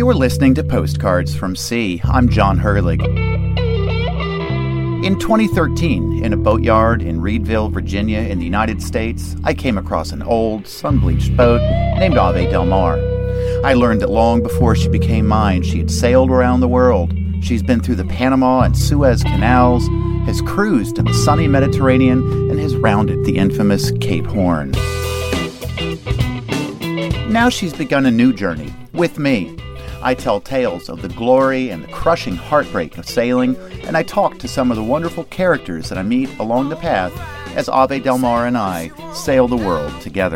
You're listening to Postcards from Sea. I'm John Herlig. In 2013, in a boatyard in Reedville, Virginia, in the United States, I came across an old, sun-bleached boat named Ave Del Mar. I learned that long before she became mine, she had sailed around the world. She's been through the Panama and Suez canals, has cruised in the sunny Mediterranean, and has rounded the infamous Cape Horn. Now she's begun a new journey, with me. I tell tales of the glory and the crushing heartbreak of sailing, and I talk to some of the wonderful characters that I meet along the path as Ave Del Mar and I sail the world together.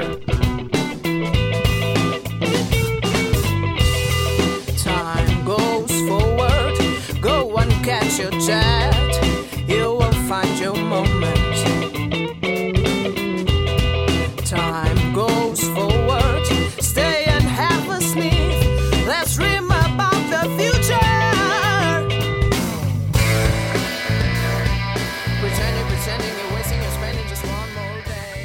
Time goes forward, go and catch your jet, you will find your moment. Time goes forward, stay and have a sniff. Let's dream about the future. Pretending you're wasting your spending just one more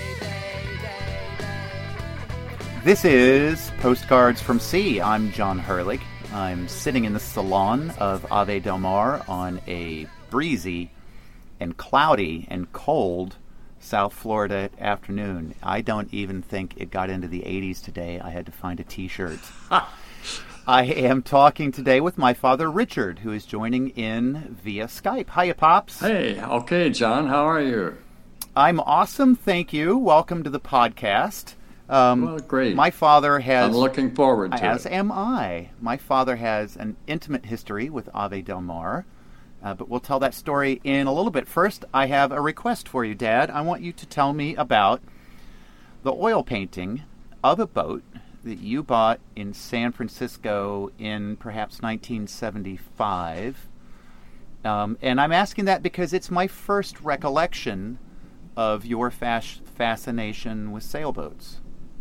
day. This is Postcards from Sea. I'm John Herlig. I'm sitting in the salon of Ave Del Mar on a breezy and cloudy and cold South Florida afternoon. I don't even think it got into the 80s today. I had to find a t-shirt. I am talking today with my father, Richard, who is joining in via Skype. Hiya, Pops. Hey, okay, John, how are you? I'm awesome, thank you. Welcome to the podcast. Well, great. My father has... I'm looking forward to it. As am I. My father has an intimate history with Ave Del Mar, but we'll tell that story in a little bit. First, I have a request for you, Dad. I want you to tell me about the oil painting of a boat that you bought in San Francisco in perhaps 1975. And I'm asking that because it's my first recollection of your fascination with sailboats.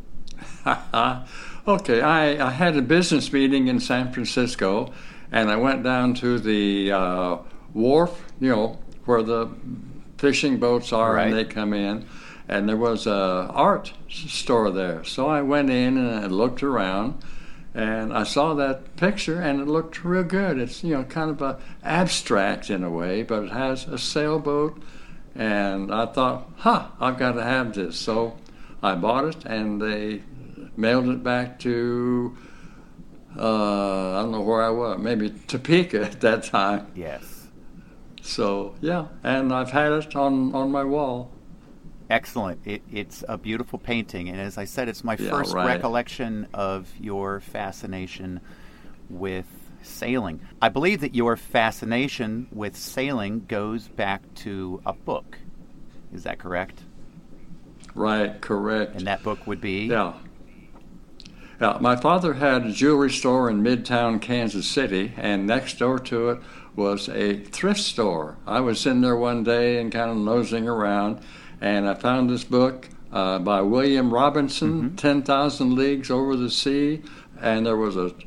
Okay, I had a business meeting in San Francisco, and I went down to the wharf, where the fishing boats are, Right. And they come in. And there was a art store there. So I went in and I looked around, and I saw that picture, and it looked real good. It's, kind of abstract in a way, but it has a sailboat. And I thought, I've got to have this. So I bought it, and they mailed it back to, I don't know where I was, maybe Topeka at that time. Yes. So, yeah, and I've had it on my wall. Excellent. It's a beautiful painting, and as I said, it's my first recollection of your fascination with sailing. I believe that your fascination with sailing goes back to a book. Is that correct? Right, correct. And that book would be? Yeah. My father had a jewelry store in Midtown, Kansas City, and next door to it was a thrift store. I was in there one day and kind of nosing around, and I found this book by William Robinson, 10,000 Leagues Over the Sea, and there was a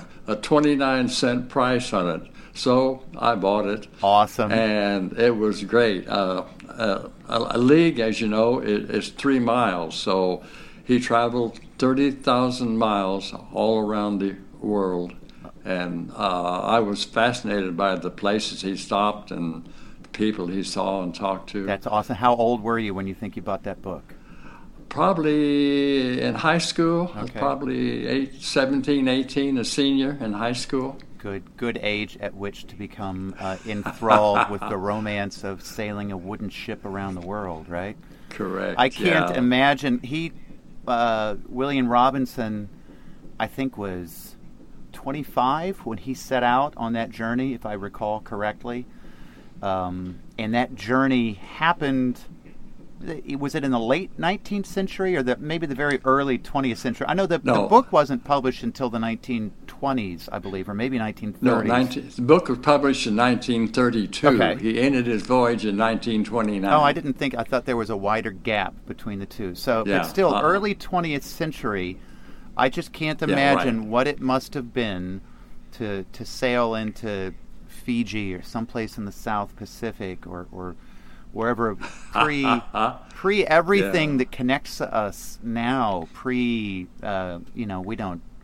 29-cent price on it. So I bought it. Awesome. And it was great. A league, as you know, is 3 miles. So he traveled 30,000 miles all around the world. And I was fascinated by the places he stopped and people he saw and talked to. That's awesome. How old were you when you think you bought that book? Probably in high school. I was Okay. probably 17, 18, a senior in high school. Good age at which to become enthralled with the romance of sailing a wooden ship around the world, right? Correct. I can't yeah. imagine. William Robinson, I think, was 25 when he set out on that journey, if I recall correctly. And that journey happened, was it in the late 19th century or maybe the very early 20th century? I know the book wasn't published until the 1920s, I believe, or maybe 1930s. No, the book was published in 1932. Okay. He ended his voyage in 1929. Oh, I thought there was a wider gap between the two. So, Yeah, but still, early 20th century, I just can't imagine what it must have been to sail into Fiji or someplace in the South Pacific or wherever pre everything that connects us now, we don't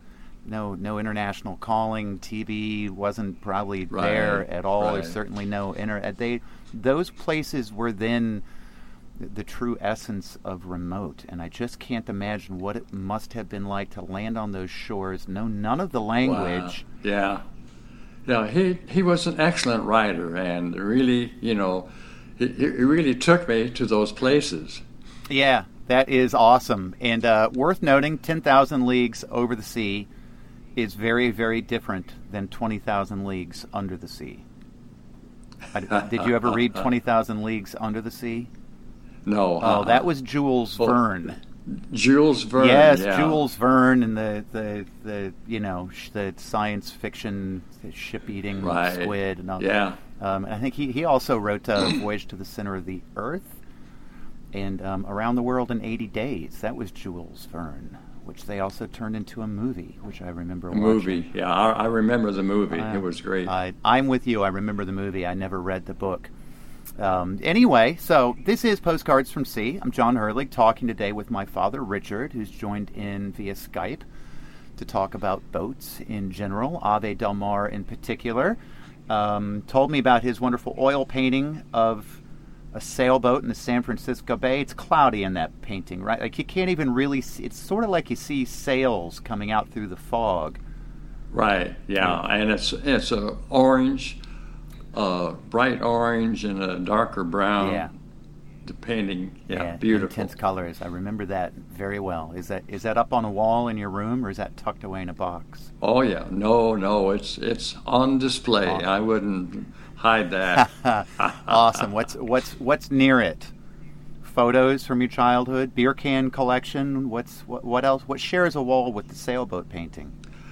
no international calling. TV wasn't probably Right, there at all. right. There's certainly no internet. Those places were then the true essence of remote, and I just can't imagine what it must have been like to land on those shores, know none of the language. Wow. Yeah, he was an excellent writer, and really, he really took me to those places. Yeah, that is awesome. And worth noting, 10,000 Leagues Over the Sea is very, very different than 20,000 Leagues Under the Sea. Did you ever read 20,000 Leagues Under the Sea? No. Oh, that was Jules Verne. Jules Verne. Yes, yeah. Jules Verne and the science fiction ship-eating Right. squid and all. Yeah. And I think he also wrote Voyage to the Center of the Earth and Around the World in 80 Days. That was Jules Verne, which they also turned into a movie, which I remember watching. Movie. Yeah, I remember the movie. It was great. I'm with you. I remember the movie. I never read the book. Anyway, so this is Postcards from Sea. I'm John Herlig, talking today with my father, Richard, who's joined in via Skype to talk about boats in general, Ave Del Mar in particular. Told me about his wonderful oil painting of a sailboat in the San Francisco Bay. It's cloudy in that painting, right? Like you can't even really see. It's sort of like you see sails coming out through the fog. Right. Yeah, and it's a orange, bright orange and a darker brown. Yeah. The painting. Yeah, beautiful. Intense colors. I remember that very well. Is that up on a wall in your room, or is that tucked away in a box? Oh yeah, no, it's on display. Awesome. I wouldn't hide that. Awesome. What's near it? Photos from your childhood, beer can collection. What else? What shares a wall with the sailboat painting?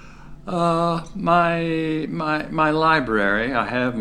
My library. I have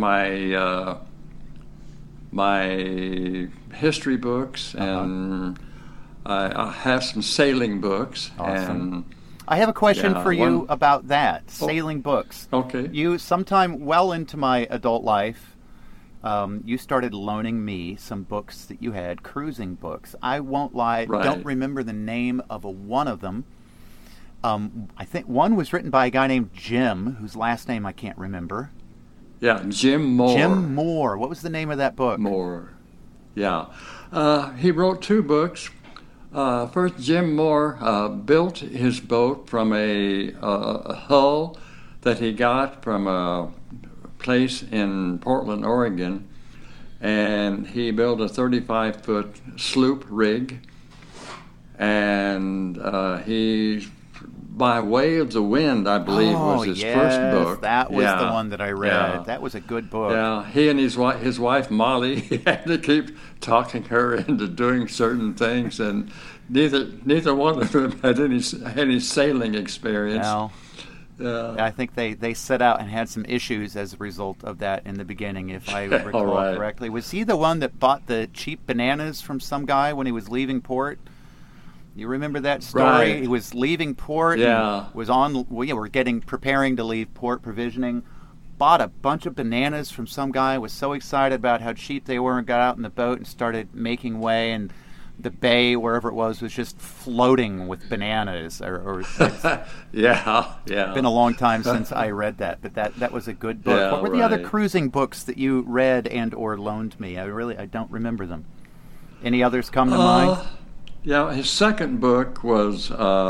my history books, and I have some sailing books. Awesome. And I have a question for you one- about that. Sailing books. Okay. You, sometime well into my adult life, you started loaning me some books that you had, cruising books. I won't lie, Right. don't remember the name of one of them. I think one was written by a guy named Jim, whose last name I can't remember. Yeah, Jim Moore. Jim Moore. What was the name of that book? Moore. Yeah. He wrote two books. First, Jim Moore built his boat from a hull that he got from a place in Portland, Oregon, and he built a 35-foot sloop rig, and he, by Way of the Wind, I believe, was his first book. That was Yeah. the one that I read. Yeah. That was a good book. Yeah, he and his wife Molly, he had to keep talking her into doing certain things, and neither one of them had any sailing experience. No. I think they set out and had some issues as a result of that in the beginning, if I recall right. correctly. Was he the one that bought the cheap bananas from some guy when he was leaving port? You remember that story? Right. He was leaving port. Yeah. And was on. We're preparing to leave port, provisioning. Bought a bunch of bananas from some guy. Was so excited about how cheap they were, and got out in the boat and started making way. And the bay, wherever it was just floating with bananas. Yeah. It's been a long time since I read that, but that was a good book. Yeah, What were the other right. cruising books that you read and or loaned me? I don't remember them. Any others come to mind? Yeah, his second book was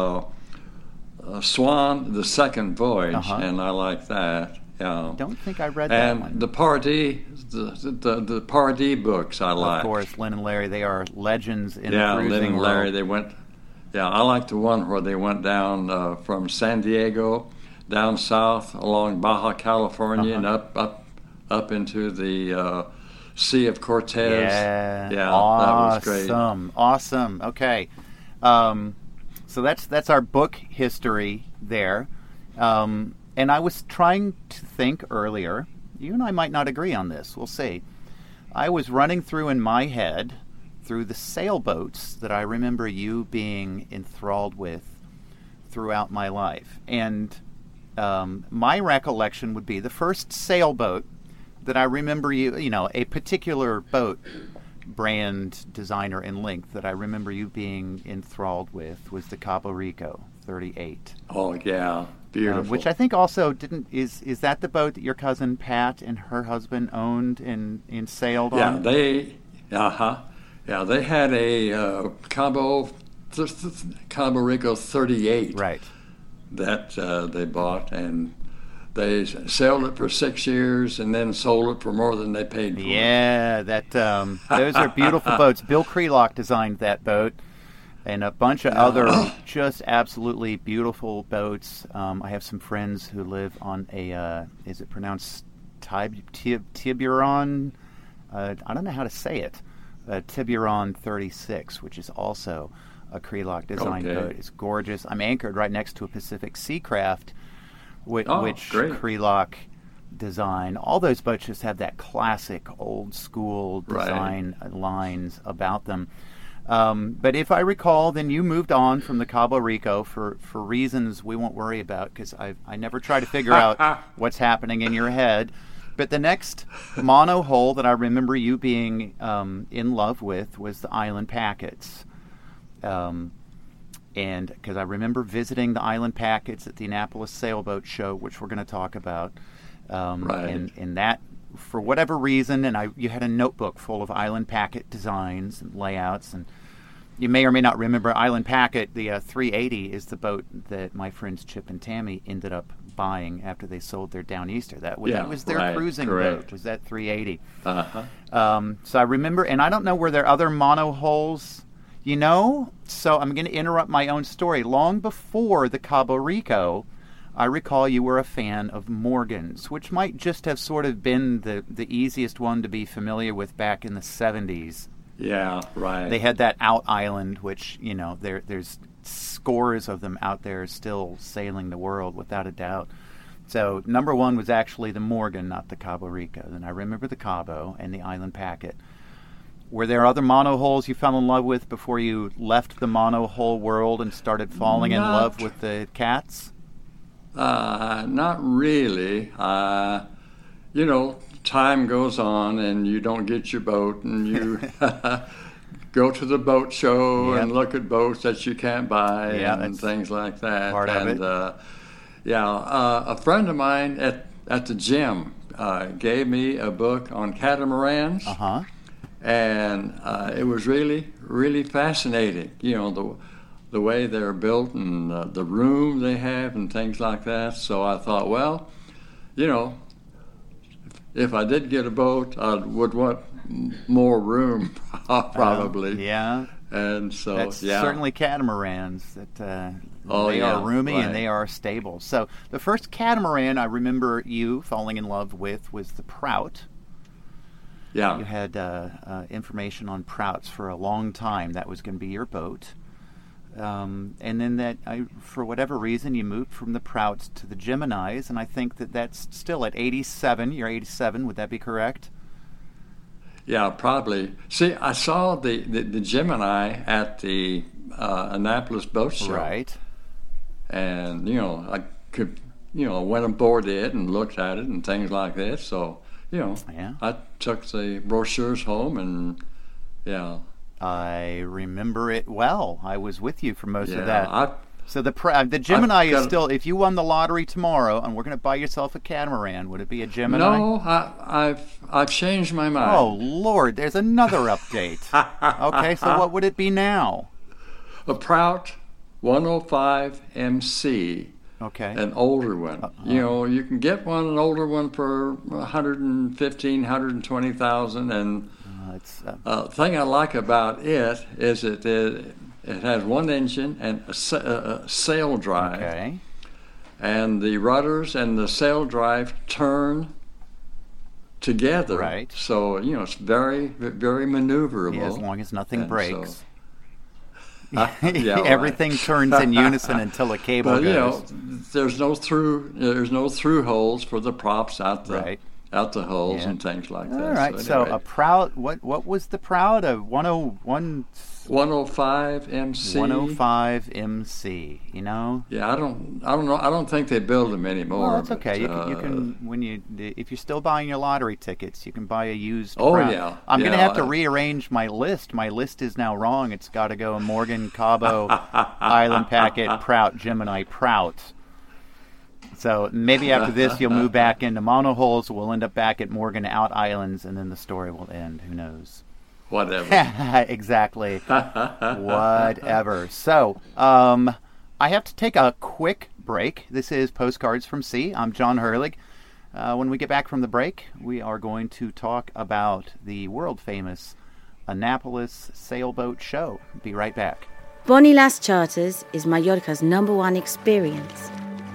Swan, the Second Voyage, and I like that. Yeah. Don't think I read that one. And the Pardee, the Pardee books I like. Of course, Lynn and Larry, they are legends in the Yeah, cruising Lynn and world. Larry, they went. Yeah, I like the one where they went down from San Diego, down south along Baja California, and up into the Sea of Cortez. Yeah, that was great. Awesome. Okay, so that's our book history there. And I was trying to think earlier. You and I might not agree on this. We'll see. I was running through in my head through the sailboats that I remember you being enthralled with throughout my life, and my recollection would be the first sailboat that I remember a particular boat brand, designer, and length that I remember you being enthralled with was the Cabo Rico 38. Oh, yeah. Beautiful. Which I think also is that the boat that your cousin Pat and her husband owned and sailed Yeah, on? they had a Cabo Rico 38 Right. that they bought, and they sailed it for 6 years and then sold it for more than they paid for it. Yeah, those are beautiful boats. Bill Krelock designed that boat, and a bunch of other just absolutely beautiful boats. I have some friends who live on a, is it pronounced Tiburon? I don't know how to say it. Tiburon 36, which is also a Krelock designed boat. It's gorgeous. I'm anchored right next to a Pacific Seacraft, which Krelock designed. All those boats just have that classic old school design lines about them. But if I recall, then you moved on from the Cabo Rico for reasons we won't worry about, because I never try to figure out what's happening in your head. But the next monohull that I remember you being in love with was the Island Packets. And because I remember visiting the Island Packets at the Annapolis Sailboat Show, which we're going to talk about. And that, for whatever reason, you had a notebook full of Island Packet designs and layouts, and you may or may not remember Island Packet. The 380 is the boat that my friends Chip and Tammy ended up buying after they sold their Downeaster. That was their cruising boat. Was that 380? So I remember, and I don't know, were there other monohulls? So I'm going to interrupt my own story. Long before the Cabo Rico, I recall you were a fan of Morgan's, which might just have sort of been the easiest one to be familiar with back in the 70s. Yeah, right. They had that Out Island, which, there's scores of them out there still sailing the world, without a doubt. So number one was actually the Morgan, not the Cabo Rico. Then I remember the Cabo and the Island Packet. Were there other monohulls you fell in love with before you left the monohull world and started falling in love with the cats? Not really. Time goes on and you don't get your boat, and you go to the boat show and look at boats that you can't buy and things like that. Part of it. A friend of mine at the gym gave me a book on catamarans. And it was really, really fascinating. The way they're built and the room they have and things like that. So I thought, well, if I did get a boat, I would want more room, probably. And so, that's certainly catamarans. That they are roomy and they are stable. So the first catamaran I remember you falling in love with was the Prout. Yeah. You had information on Prouts for a long time. That was going to be your boat. And then for whatever reason, you moved from the Prouts to the Geminis, and I think that's still at 87. You're 87, would that be correct? Yeah, probably. See, I saw the Gemini at the Annapolis Boat Show. Right. And, I could, went aboard it and looked at it and things like that, so... I took the brochures home, and I remember it well. I was with you for most of that. So the Gemini is still. If you won the lottery tomorrow, and we're going to buy yourself a catamaran, would it be a Gemini? No, I've changed my mind. Oh Lord, there's another update. Okay, so what would it be now? A Prout 105 MC. Okay. An older one. You can get an older one for $115,000, $120,000, and the thing I like about it is it has one engine and a sail drive. Okay. And the rudders and the sail drive turn together. Right. So it's very, very maneuverable. As long as nothing breaks. So, everything turns in unison until a cable goes. There's no through holes for the props out the holes and things like that. All right. So a Prout. What was the Prout? A 105 MC. 105 MC. Yeah, I don't know. I don't think they build them anymore. Well, that's okay. You can if you're still buying your lottery tickets, you can buy a used. Oh Prout. yeah. I'm going to have to rearrange my list. My list is now wrong. It's got to go Morgan, Cabo, Island Packet, Prout, Gemini, Prout. So maybe after this, you'll move back into monohulls. We'll end up back at Morgan Out Islands, and then the story will end. Who knows? Whatever. Exactly. Whatever. So, I have to take a quick break. This is Postcards from Sea. I'm John Hurlig. When we get back from the break, we are going to talk about the world-famous Annapolis Sailboat Show. Be right back. Bonnie Lass Charters is Mallorca's #1 experience.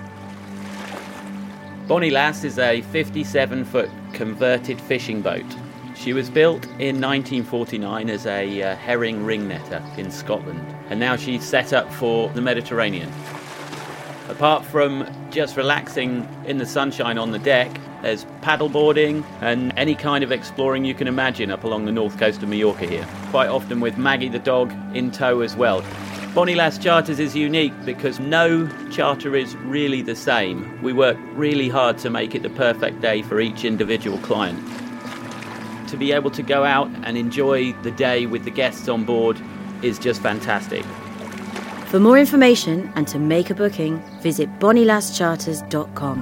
Bonnie Lass is a 57-foot converted fishing boat. She was built in 1949 as a herring ring netter in Scotland, and now she's set up for the Mediterranean. Apart from just relaxing in the sunshine on the deck, there's paddleboarding and any kind of exploring you can imagine up along the north coast of Mallorca here, quite often with Maggie the dog in tow as well. Bonnie Lass Charters is unique because no charter is really the same. We work really hard to make it the perfect day for each individual client. To be able to go out and enjoy the day with the guests on board is just fantastic. For more information and to make a booking, visit bonnielasscharters.com.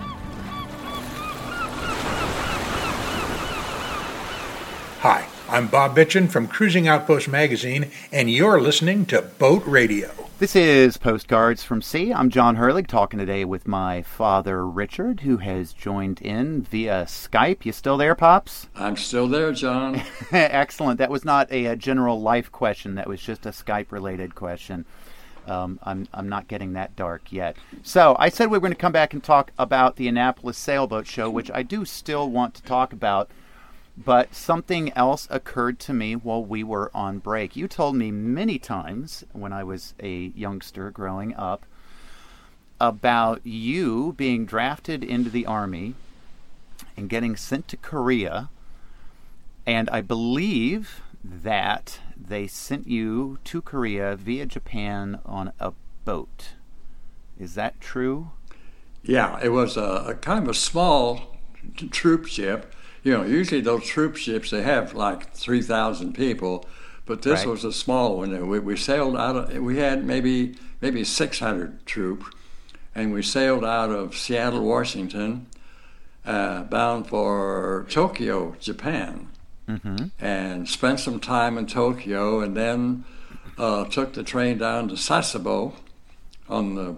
Hi, I'm Bob Bitchin from Cruising Outpost Magazine, and you're listening to Boat Radio. This is Postcards from Sea. I'm John Hurlig, talking today with my father, Richard, who has joined in via Skype. You still there, Pops? I'm still there, John. Excellent. That was not a general life question. That was just a Skype-related question. I'm not getting that dark yet. So I said we were going to come back and talk about the Annapolis Sailboat Show, which I do still want to talk about. But something else occurred to me while we were on break. You told me many times when I was a youngster growing up about you being drafted into the Army and getting sent to Korea. And I believe that they sent you to Korea via Japan on a boat. Is that true? Yeah, it was a kind of a small troop ship. You know, usually those troop ships, they have like 3,000 people, but this was a small one. We sailed out of, we had maybe 600 troops, and we sailed out of Seattle, Washington, bound for Tokyo, Japan, and spent some time in Tokyo, and then took the train down to Sasebo on the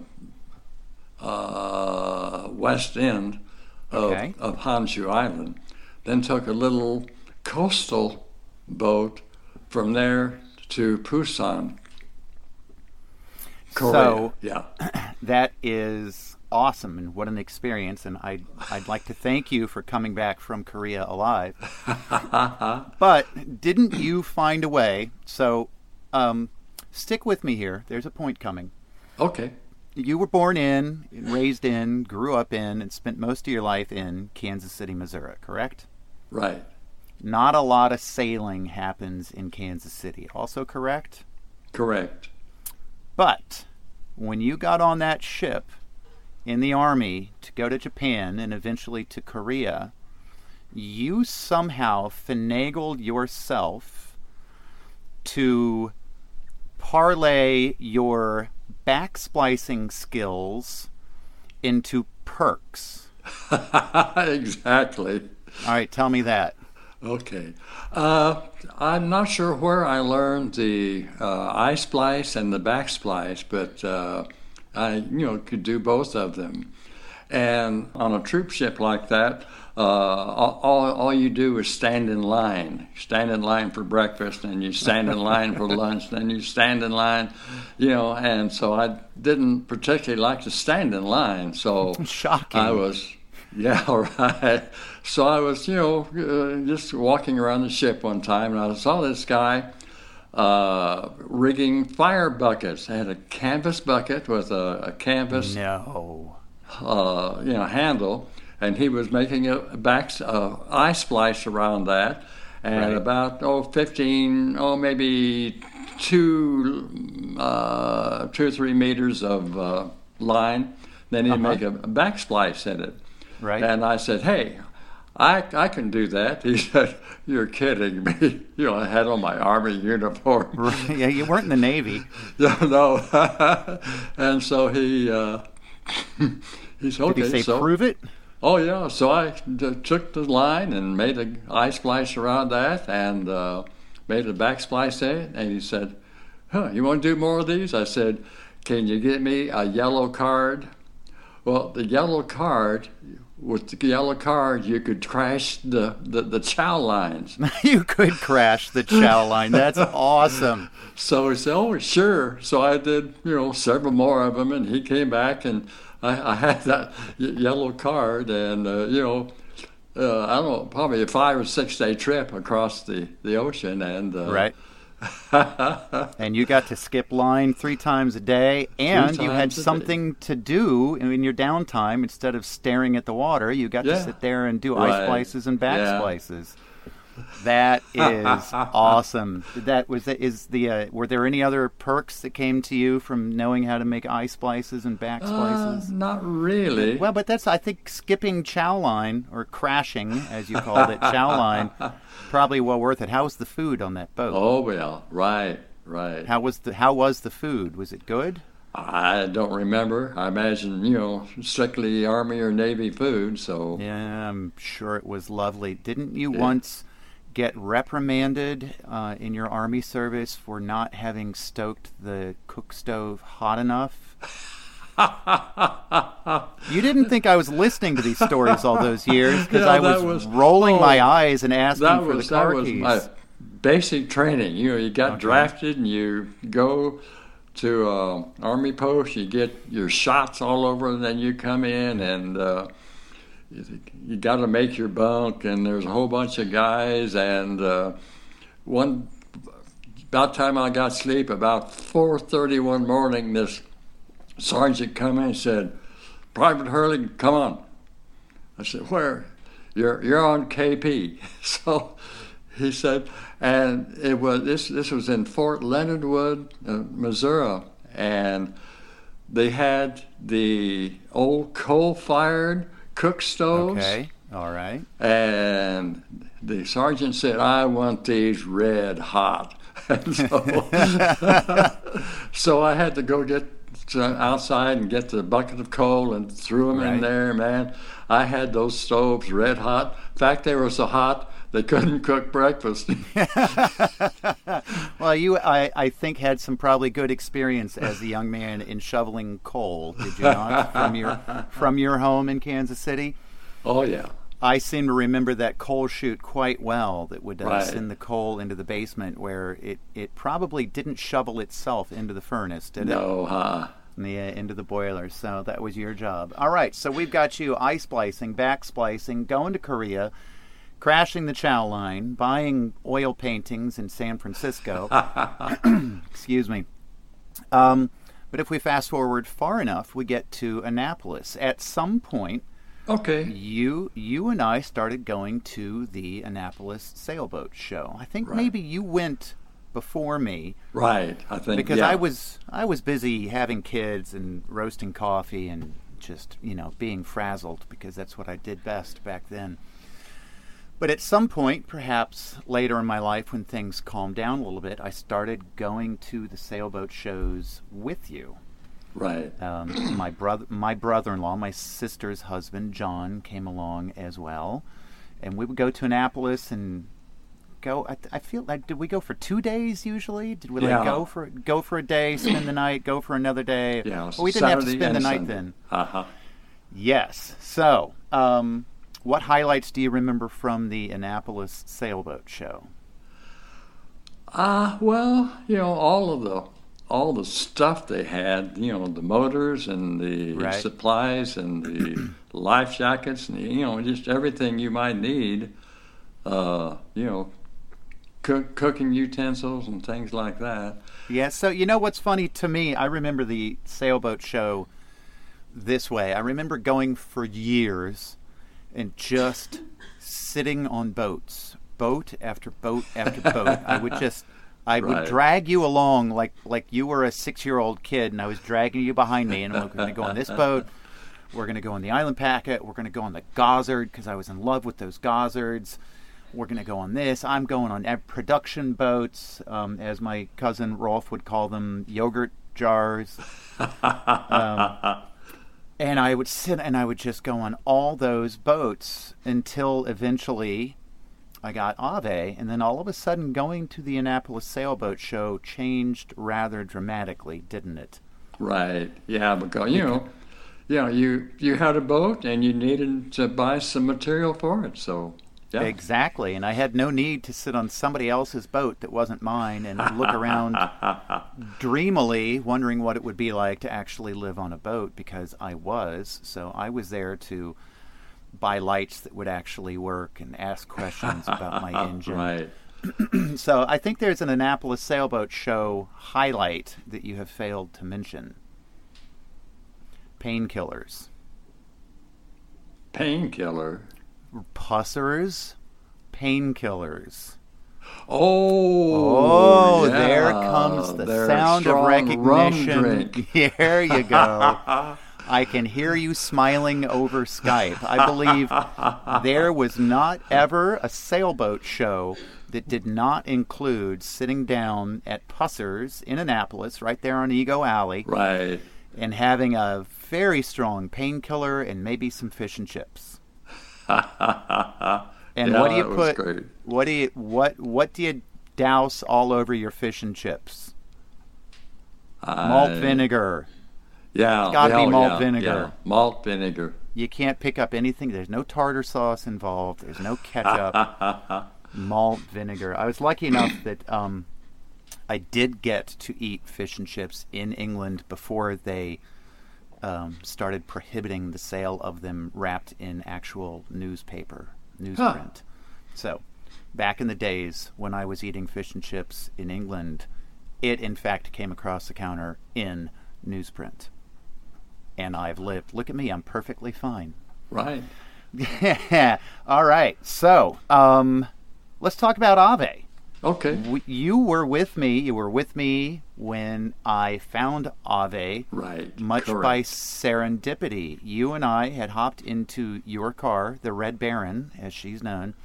west end of Honshu Island. Then took a little coastal boat from there to Busan, Korea. So, yeah, that is awesome, and what an experience. And I'd like to thank you for coming back from Korea alive. But didn't you find a way? So stick with me here. There's a point coming. Okay. You were born in, raised in, grew up in, and spent most of your life in Kansas City, Missouri, correct? Right. Not a lot of sailing happens in Kansas City. Also correct? Correct. But when you got on that ship in the Army to go to Japan and eventually to Korea, you somehow finagled yourself to parlay your backsplicing skills into perks. Exactly. All right, tell me that. Okay. I'm not sure where I learned the I-splice and the backsplice, but I could do both of them. And on a troop ship like that, all you do is stand in line. Stand in line for breakfast, and you stand in line for lunch, then you stand in line, and so I didn't particularly like to stand in line. So shocking. I was... Yeah, right. So I was, just walking around the ship one time, and I saw this guy rigging fire buckets. I had a canvas bucket with a canvas handle, and he was making a I-splice around that, and about 2 or 3 meters of line. Then he'd make a backsplice in it. Right. And I said, hey, I can do that. He said, you're kidding me. I had on my Army uniform. Right. Yeah, you weren't in the Navy. No. And so he He said, okay, Did he say, so prove it? Oh yeah, so I took the line and made an eye splice around that and made a back splice there. And he said, you want to do more of these? I said, can you get me a yellow card? Well, the yellow card, with the yellow card, you could crash the chow lines. You could crash the chow line. That's awesome. So he said, oh, sure. So I did, several more of them, and he came back, and I had that yellow card, and, I don't know, probably a 5 or 6 day trip across the ocean. And right. And you got to skip line 3 times a day, and you had something to do in your downtime. Instead of staring at the water, you got to sit there and do eye splices and back splices. That is awesome. Were there any other perks that came to you from knowing how to make eye splices and back splices? Not really. Well, but that's, I think, skipping chow line, or crashing, as you called it, chow line, probably well worth it. How was the food on that boat? Oh, well, right. How was the food? Was it good? I don't remember. I imagine, strictly Army or Navy food, so... Yeah, I'm sure it was lovely. Didn't you once get reprimanded in your Army service for not having stoked the cook stove hot enough? You didn't think I was listening to these stories all those years because I was rolling my eyes and asking for the car keys. That was my basic training. You got drafted and you go to Army post, you get your shots all over, and then you come in and you got to make your bunk, and there's a whole bunch of guys, and about time I got sleep, about 4:30 one morning, this sergeant come in and said, Private Hurley, come on. I said, where? You're on KP. So he said, and it was this was in Fort Leonard Wood, Missouri, and they had the old coal-fired cook stoves. Okay, all right. And the sergeant said, I want these red hot. And so I had to go get outside and get the bucket of coal and threw them in there, man. I had those stoves red hot. In fact, they were so hot they couldn't cook breakfast. Well, you, I think, had some probably good experience as a young man in shoveling coal, did you not, from your home in Kansas City? Oh, yeah. I seem to remember that coal chute quite well that would send the coal into the basement where it probably didn't shovel itself into the furnace, did it? No, into the boiler. So that was your job. All right, so we've got you eye splicing, back splicing, going to Korea, crashing the chow line, buying oil paintings in San Francisco. Excuse me. But if we fast forward far enough, we get to Annapolis. At some point, you and I started going to the Annapolis Sailboat Show. I think maybe you went before me. Right, I think, because I was busy having kids and roasting coffee and just, being frazzled, because that's what I did best back then. But at some point, perhaps later in my life when things calmed down a little bit, I started going to the sailboat shows with you. Right. My brother-in-law, my sister's husband, John, came along as well. And we would go to Annapolis and go, I feel like, did we go for 2 days usually? Did we go for a day, spend the night, go for another day? Yeah, well, we didn't have to spend the night then. Uh-huh. Yes. So, what highlights do you remember from the Annapolis Sailboat Show? Well, all the stuff they had, the motors and the supplies and the life jackets and, just everything you might need, cooking utensils and things like that. Yeah, so what's funny to me, I remember the sailboat show this way. I remember going for years and just sitting on boats, boat after boat after boat. I would drag you along like you were a 6-year-old kid, and I was dragging you behind me, and we're going to go on this boat, we're going to go on the Island Packet, we're going to go on the Gozzard, because I was in love with those Gozzards, we're going to go on this, I'm going on production boats, as my cousin Rolf would call them, yogurt jars. And I would sit and I would just go on all those boats until eventually I got Ave. And then all of a sudden going to the Annapolis Sailboat Show changed rather dramatically, didn't it? Right. Yeah, because, you had a boat and you needed to buy some material for it. So, yeah. Exactly. And I had no need to sit on somebody else's boat that wasn't mine and look around dreamily wondering what it would be like to actually live on a boat, because I was. So I was there to buy lights that would actually work and ask questions about my engine. Right. So I think there's an Annapolis Sailboat Show highlight that you have failed to mention. Painkillers. Painkiller. Pussers. Painkillers. Oh, yeah. There comes the Their sound of strong recognition. rum drink. Here you go. I can hear you smiling over Skype. I believe there was not ever a sailboat show that did not include sitting down at Pussers in Annapolis, right there on Ego Alley, Right. and having a very strong painkiller and maybe some fish and chips. And Yeah, what do you that was put? great. What do you douse all over your fish and chips? Malt vinegar. Yeah. It's gotta be malt yeah, vinegar. Yeah. Malt vinegar. You can't pick up anything. There's no tartar sauce involved. There's no ketchup. Malt vinegar. I was lucky enough that I did get to eat fish and chips in England before they started prohibiting the sale of them wrapped in actual newsprint. So, back in the days when I was eating fish and chips in England, it in fact came across the counter in newsprint. And I've lived. Look at me, I'm perfectly fine. Right. Yeah. All right. So, let's talk about Ave. Okay. You were with me. You were with me when I found Ave. Right. Much Correct. by serendipity. You and I had hopped into your car, the Red Baron, as she's known,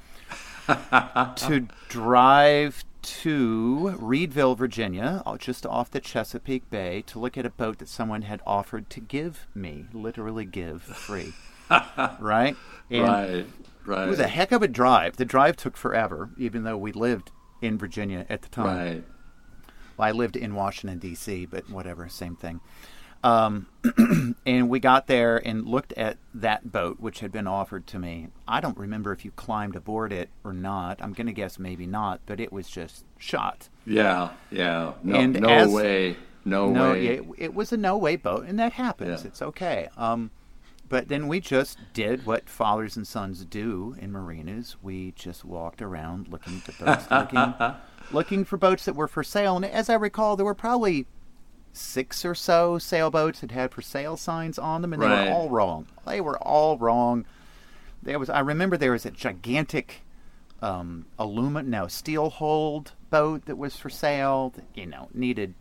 to drive to Reedville, Virginia, just off the Chesapeake Bay, to look at a boat that someone had offered to give me, literally give free. Right? And Right. Right. it was a heck of a drive. The drive took forever, even though we lived in Virginia at the time. Right. Well, I lived in Washington, D.C., but whatever, same thing. And we got there and looked at that boat, which had been offered to me. I don't remember if you climbed aboard it or not. I'm going to guess maybe not, but it was just shot. Yeah. Yeah. No, And no as- way. No way. It was a no-way boat, and that happens. Yeah. It's okay. But then we just did what fathers and sons do in marinas. We just walked around looking at the boats, looking for boats that were for sale. And as I recall, there were probably 6 or so sailboats that had for sale signs on them, and they Right. were all wrong. They were all wrong. I remember there was a gigantic steel hulled boat that was for sale. That, needed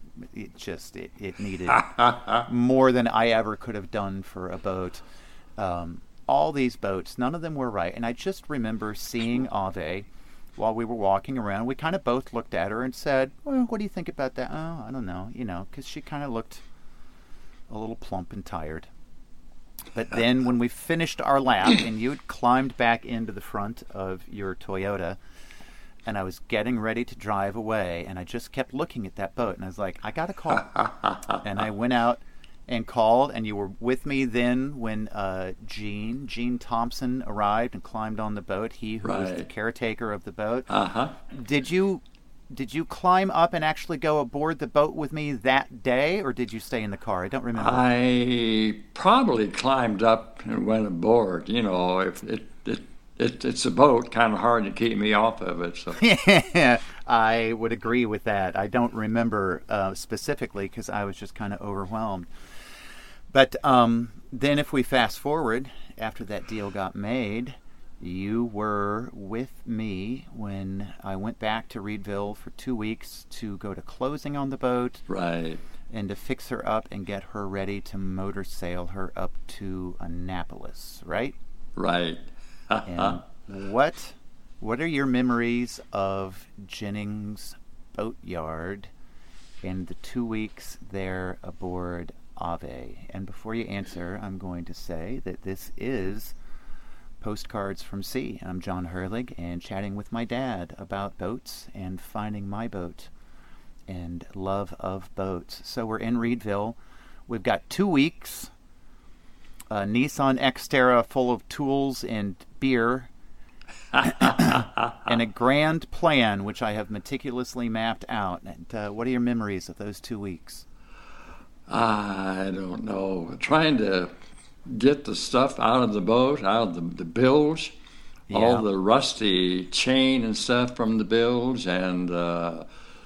more than I ever could have done for a boat. All these boats, none of them were right. And I just remember seeing Ave while we were walking around. We kind of both looked at her and said, well, what do you think about that? Oh, I don't know, because she kind of looked a little plump and tired. But then when we finished our lap and you had climbed back into the front of your Toyota, and I was getting ready to drive away, and I just kept looking at that boat, and I was like, I got to call. And I went out and called, and you were with me then when Gene Thompson arrived and climbed on the boat, he who was the Right. caretaker of the boat. Uh-huh. Did you climb up and actually go aboard the boat with me that day, or did you stay in the car? I don't remember. I probably climbed up and went aboard. If it's a boat, kind of hard to keep me off of it. So I would agree with that. I don't remember specifically because I was just kind of overwhelmed. But then if we fast forward, after that deal got made, you were with me when I went back to Reedville for 2 weeks to go to closing on the boat right. and to fix her up and get her ready to motor sail her up to Annapolis, right? Right. And what are your memories of Jennings Boatyard and the 2 weeks there aboard Ave? And before you answer, I'm going to say that this is Postcards from Sea. I'm John Herlig, and chatting with my dad about boats and finding my boat and love of boats. So we're in Reedville. We've got 2 weeks, a Nissan Xterra full of tools and beer, and a grand plan, which I have meticulously mapped out. And what are your memories of those 2 weeks? I don't know. Trying to get the stuff out of the boat, out of the bilge, all the rusty chain and stuff from the bilge, and a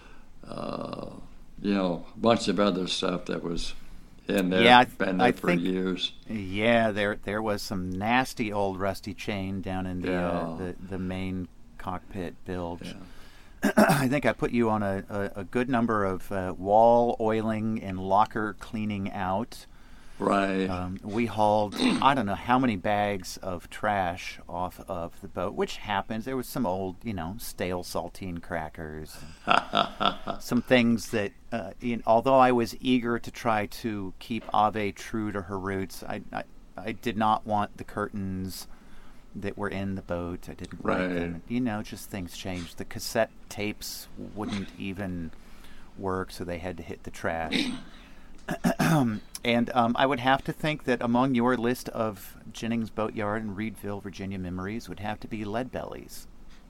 bunch of other stuff that was in there. Yeah, been there for years. Yeah, there was some nasty old rusty chain down in the main cockpit bilge. Yeah. I think I put you on a good number of wall oiling and locker cleaning out. Right. We hauled, I don't know how many bags of trash off of the boat, which happens. There was some old, stale saltine crackers. Some things that, although I was eager to try to keep Ave true to her roots, I did not want the curtains that were in the boat. I didn't like them. Just things changed. The cassette tapes wouldn't even work, so they had to hit the trash. And I would have to think that among your list of Jennings Boatyard and Reedville, Virginia memories would have to be Lead Bellies.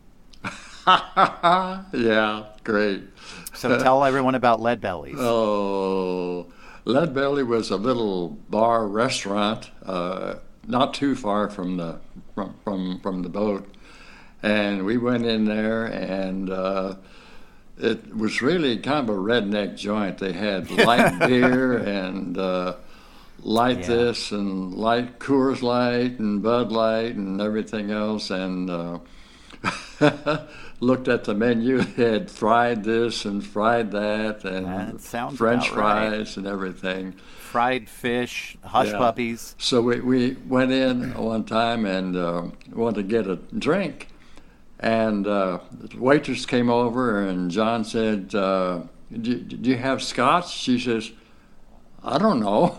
Yeah, great. So tell everyone about Lead Bellies. Oh, Lead Belly was a little bar restaurant, not too far from the boat, and we went in there, and it was really kind of a redneck joint. They had light beer and light this and light Coors Light and Bud Light and everything else, and looked at the menu. They had fried this and fried that and French fries and everything. Fried fish, hush puppies. So we went in one time and wanted to get a drink. And the waitress came over, and John said, do you have scotch? She says, I don't know.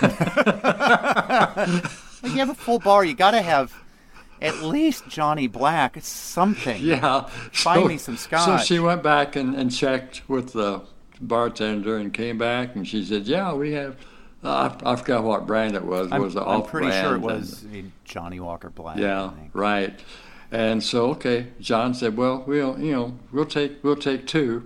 When you have a full bar, you got to have at least Johnny Black, something. Yeah. Find me some scotch. So she went back and checked with the bartender and came back, and she said, yeah, we have... I forgot what brand it was. I'm pretty sure it was Johnny Walker Black. Yeah, right. And so, okay, John said, "Well, we'll take 2."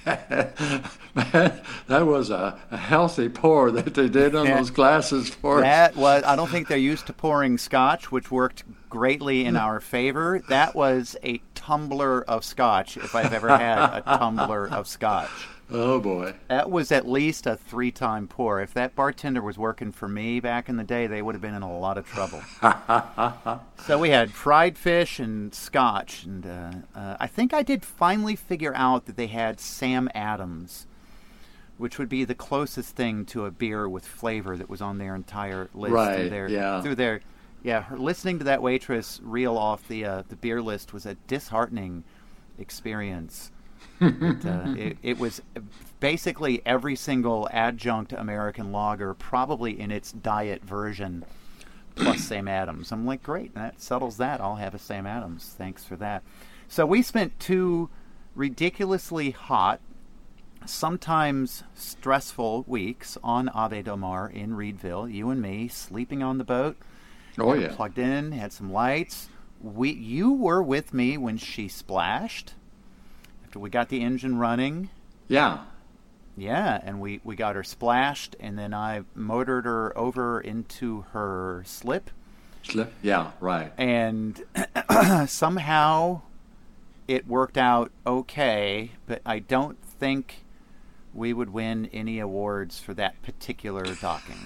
Man, that was a healthy pour that they did on those glasses for us. That was. I don't think they're used to pouring scotch, which worked greatly in our favor. That was a tumbler of scotch, if I've ever had a tumbler of scotch. Oh, boy. That was at least a 3-time pour. If that bartender was working for me back in the day, they would have been in a lot of trouble. So we had fried fish and scotch. And I think I did finally figure out that they had Sam Adams, which would be the closest thing to a beer with flavor that was on their entire list. Right, Listening to that waitress reel off the beer list was a disheartening experience. It was basically every single adjunct American lager, probably in its diet version, plus Sam Adams. I'm like, great, that settles that. I'll have a Sam Adams. Thanks for that. So we spent 2 ridiculously hot, sometimes stressful weeks on Ave del Mar in Reedville. You and me sleeping on the boat. Oh, yeah. Plugged in, had some lights. You were with me when she splashed. We got the engine running. Yeah. Yeah, and we got her splashed, and then I motored her over into her slip. Slip? Yeah, right. And somehow it worked out okay, but I don't think we would win any awards for that particular docking.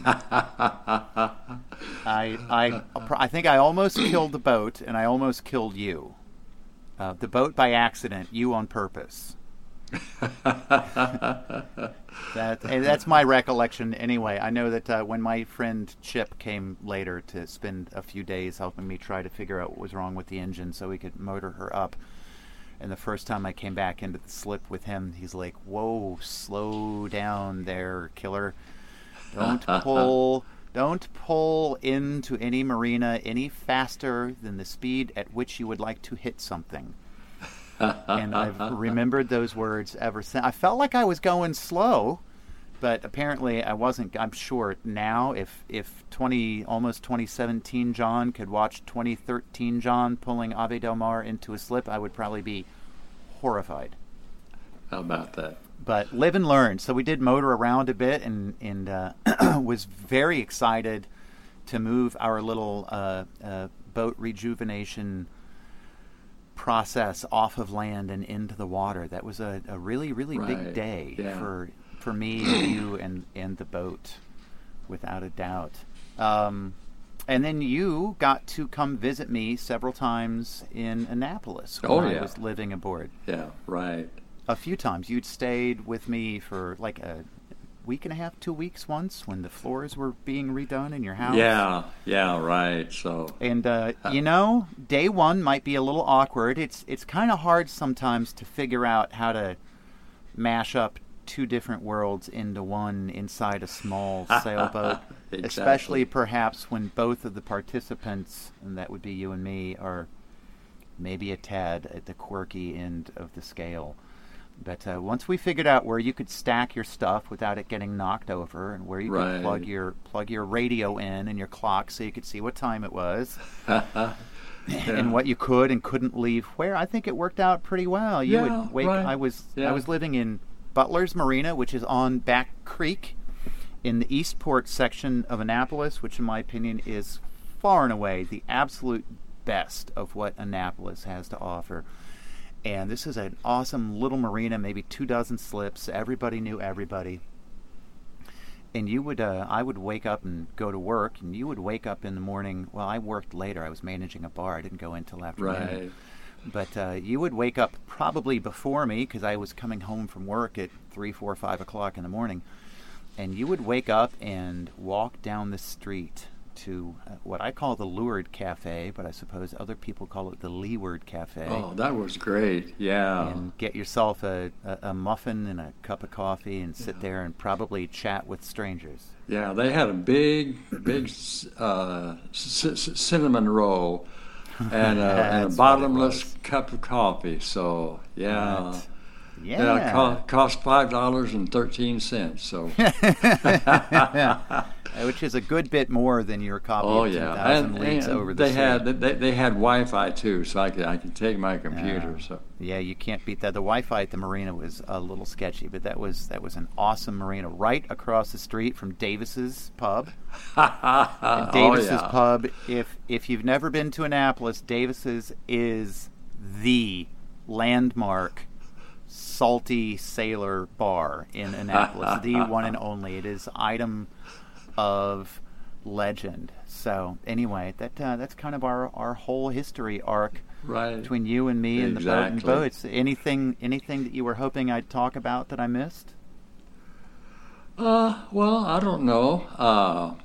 I think I almost killed the boat, and I almost killed you. The boat by accident, you on purpose. That's my recollection anyway. I know that when my friend Chip came later to spend a few days helping me try to figure out what was wrong with the engine so we could motor her up, and the first time I came back into the slip with him, he's like, "Whoa, slow down there, killer." Don't pull into any marina any faster than the speed at which you would like to hit something. And I've remembered those words ever since. I felt like I was going slow, but apparently I wasn't. I'm sure now, if almost 2017 John could watch 2013 John pulling Ave Del Mar into a slip, I would probably be horrified. How about that? But live and learn. So we did motor around a bit, and was very excited to move our little boat rejuvenation process off of land and into the water. That was a really, really big day for me and you and the boat, without a doubt. And then you got to come visit me several times in Annapolis when I was living aboard. Yeah, right. A few times. You'd stayed with me for like a week and a half, 2 weeks once when the floors were being redone in your house. Yeah, right. So, and day one might be a little awkward. It's kind of hard sometimes to figure out how to mash up two different worlds into one inside a small sailboat. Exactly. Especially perhaps when both of the participants, and that would be you and me, are maybe a tad at the quirky end of the scale. But once we figured out where you could stack your stuff without it getting knocked over, and where you could plug your radio in and your clock so you could see what time it was, and what you could and couldn't leave where, I think it worked out pretty well. You would wake. Right. I was living in Butler's Marina, which is on Back Creek, in the Eastport section of Annapolis, which in my opinion is far and away the absolute best of what Annapolis has to offer. And this is an awesome little marina, maybe 24 slips. Everybody knew everybody. And I would wake up and go to work, and you would wake up in the morning. Well, I worked later. I was managing a bar. I didn't go in till afternoon. Right. But you would wake up probably before me, because I was coming home from work at 3, 4, 5 o'clock in the morning. And you would wake up and walk down the street to what I call the Leeward Cafe, but I suppose other people call it the Leeward Cafe. Oh, that was great, yeah. And get yourself a muffin and a cup of coffee and sit there and probably chat with strangers. Yeah, they had a big cinnamon roll and a bottomless cup of coffee, so, yeah. Right. Yeah, it cost $5.13, so. Which is a good bit more than your copy of 2,000 Leagues Over the Sea. They had Wi-Fi too, so I could take my computer. So yeah, you can't beat that. The Wi-Fi at the marina was a little sketchy, but that was an awesome marina right across the street from Davis's Pub. And Davis's Pub, if you've never been to Annapolis, Davis's is the landmark salty sailor bar in Annapolis, the one and only. It is item of legend. So anyway, that's kind of our whole history arc between you and me and the boat and boats. Anything that you were hoping I'd talk about that I missed? Well, I don't know.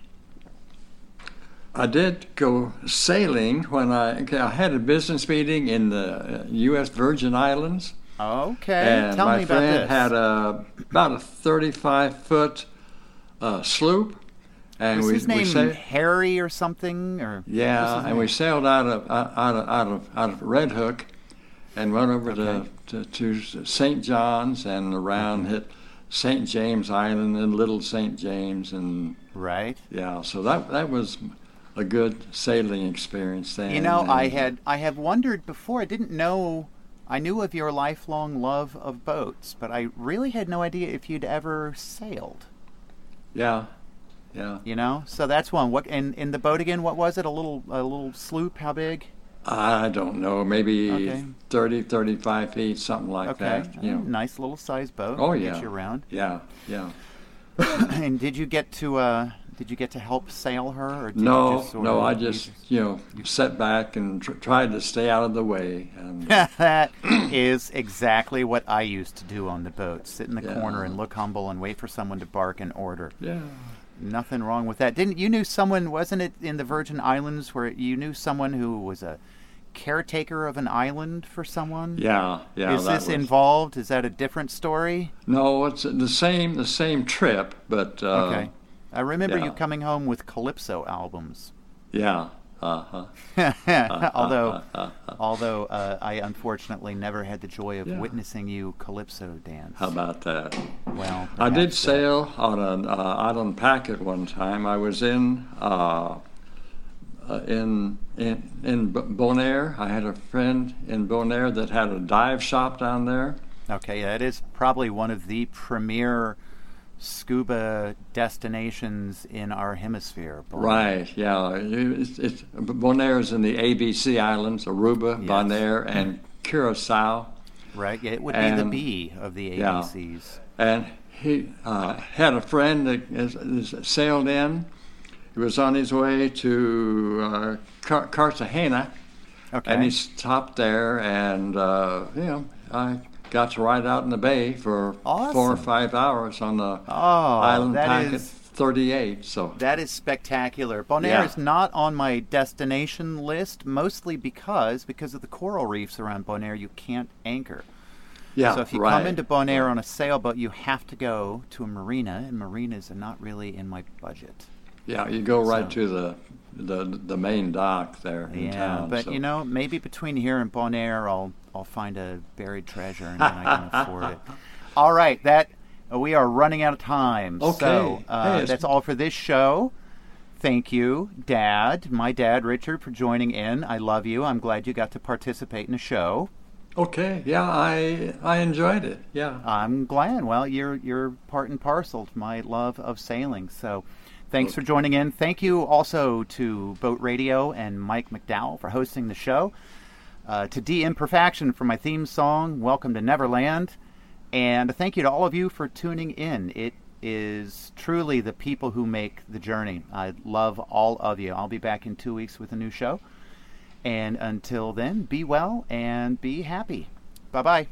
I did go sailing when I had a business meeting in the U.S. Virgin Islands. Okay, and tell me about this. My friend had about a 35-foot sloop, and was his name Harry or something? Or and we sailed out of Red Hook, and went over to St. John's and around hit St. James Island and Little St. James and so that was a good sailing experience then. You know, I have wondered before. I didn't know. I knew of your lifelong love of boats, but I really had no idea if you'd ever sailed. Yeah. You know, so that's one. What in the boat again? What was it? A little sloop? How big? I don't know. Maybe 30, 35 feet, something like that. You know, nice little size boat. Oh yeah. Get you around. Yeah. And did you get to help sail her? Or did I just sat back and tried to stay out of the way. And that is exactly what I used to do on the boat. Sit in the corner and look humble and wait for someone to bark an order. Yeah. Nothing wrong with that. You knew someone, wasn't it in the Virgin Islands where you knew someone who was a caretaker of an island for someone? Yeah. Is this involved? Is that a different story? No, it's the same trip, but I remember Yeah. you coming home with Calypso albums. Yeah. although I unfortunately never had the joy of Yeah. witnessing you Calypso dance. How about that? Well, I did perhaps, sail on an island packet one time. I was in Bonaire. I had a friend in Bonaire that had a dive shop down there. Okay, that is probably one of the premier scuba destinations in our hemisphere. Bonaire. Right, yeah. Bonaire is in the ABC Islands, Aruba, Yes. Bonaire, and Curacao. Right, yeah, it would be the And- B of the yeah. ABCs. And he had a friend that sailed in. He was on his way to Cartagena, Okay. and he stopped there, and I got to ride out in the bay for 4 or Awesome. 5 hours on the Oh, Island that Packet is 38. So that is spectacular. Bonaire Yeah. is not on my destination list, mostly because of the coral reefs around Bonaire. You can't anchor. yeah, So if you right. come into Bonaire on a sailboat, you have to go to a marina, and marinas are not really in my budget. Yeah, you go right So- to the main dock there in town. but so. maybe between here and Bonaire, I'll find a buried treasure, and then I can afford it. All right, we are running out of time. Okay. So Hey, it's- that's all for this show. Thank you, Dad, my dad, Richard, for joining in. I love you. I'm glad you got to participate in the show. Okay, yeah, I enjoyed it. Yeah. I'm glad. Well, you're part and parcel to my love of sailing. So thanks for joining in. Thank you also to Boat Radio and Mike McDowell for hosting the show. To D Imperfection for my theme song, Welcome to Neverland. And a thank you to all of you for tuning in. It is truly the people who make the journey. I love all of you. I'll be back in 2 weeks with a new show. And until then, be well and be happy. Bye-bye.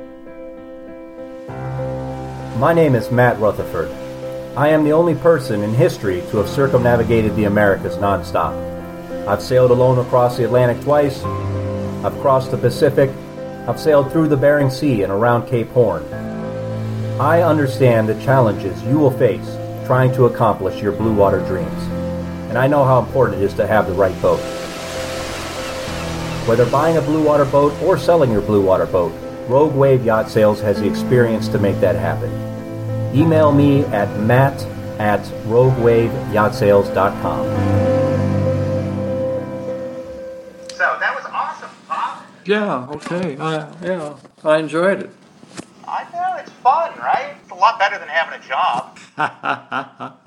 My name is Matt Rutherford. I am the only person in history to have circumnavigated the Americas nonstop. I've sailed alone across the Atlantic twice. I've crossed the Pacific. I've sailed through the Bering Sea and around Cape Horn. I understand the challenges you will face trying to accomplish your blue water dreams. And I know how important it is to have the right boat. Whether buying a blue water boat or selling your blue water boat, Rogue Wave Yacht Sales has the experience to make that happen. Email me at matt@roguewaveyachtsales.com. So that was awesome, Bob. Yeah, okay. I enjoyed it. I know, it's fun, right? It's a lot better than having a job.